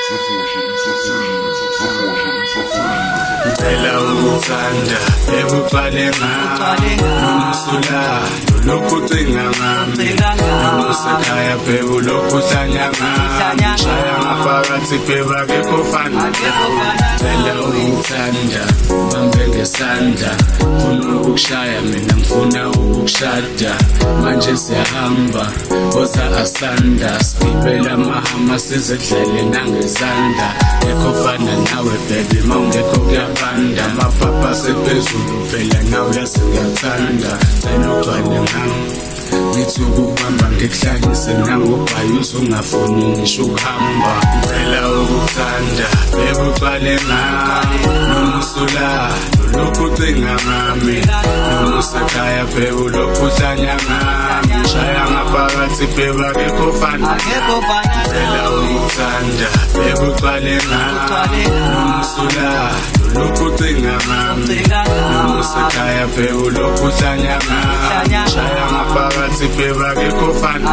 Ngicela ukuthanda ekugcwale ngami nomusula lokhu ucinga ngami nomusekhaya phela lokhu uhlanya ngami shaya ngaphakathi phela akekho fana ngicela ukuthanda bambe ngesandla ngifuna ukukushaya mina ngifuna ukukushada manje siyahamba boza asanda sibela mahama sizedlele nangezandla ekho fana nawe baby mawungekho kuyabanda amapapa sephezulu phela nawe yasingathanda senogcwale ngami ngithi ukubamba ngikuhlanyise nangobhayuza ungafuni ngisho ukuhamba ngicela ukuthanda bekugcwale ngami nomusula lokhu ucinga ngami nomusekhaya phela lokhu uhlanya ngami shaya ngaphakathi phela akekho fana ngicela ukuthanda bekugcwale ngami nomusula lokhu ucinga ngami nomusekhaya phela lokhu uhlanya ngami shaya ngaphakathi phela akekho fana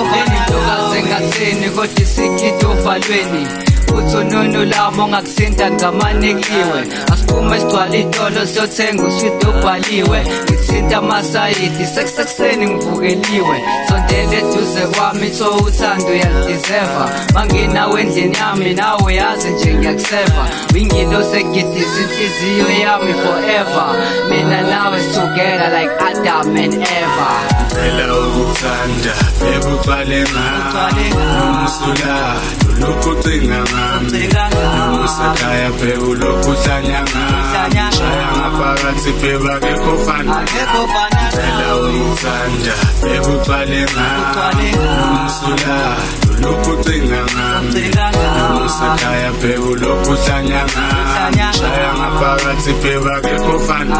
sengathini kodwa isigidi ovalweni uthonono labo ngakusinda ngamanekliwe asiphume sigcwala itolo siyothenga uswidi obhaliwe ngithinta amasayidi sekuseni ngivukeliwe sondele eduze kwami tho uthando uyalideserva manginawe endlini yami nawe yazi nje ngiyakuseva wingilo segidisa inhliziyo yami forever mina nawe together like Adam and Eva ngicela ukuthanda ekugcwale ngami nomusula lokhu ucinga ngami nomusekhaya phela lokhu uhlanya ngami shaya ngaphakathi phela akekho fana ngicela ukuthanda ekugcwale ngami nomusula lokhu ucinga ngami nomusekhaya phela lokhu uhlanya ngami shaya ngaphakathi phela akekho fana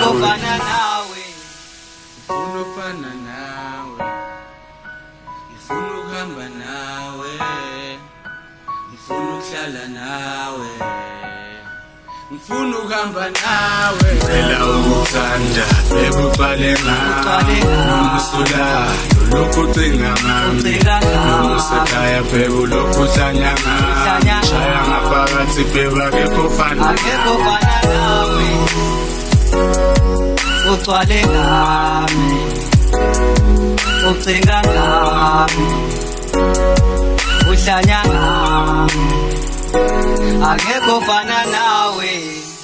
ngifuna ukuhamba nawe ngifuna ukuhlala nawe ngifuna ukuhamba nawe ngicela ukuthanda ekugcwale ngami nomusula lokhu ucinga ngami nomusekhaya phela lokhu uhlanya ngami shaya ngaphakathi phela akekho fana ugcwale ngami ucinga ngami uhlanya ngami akekho fana nawe.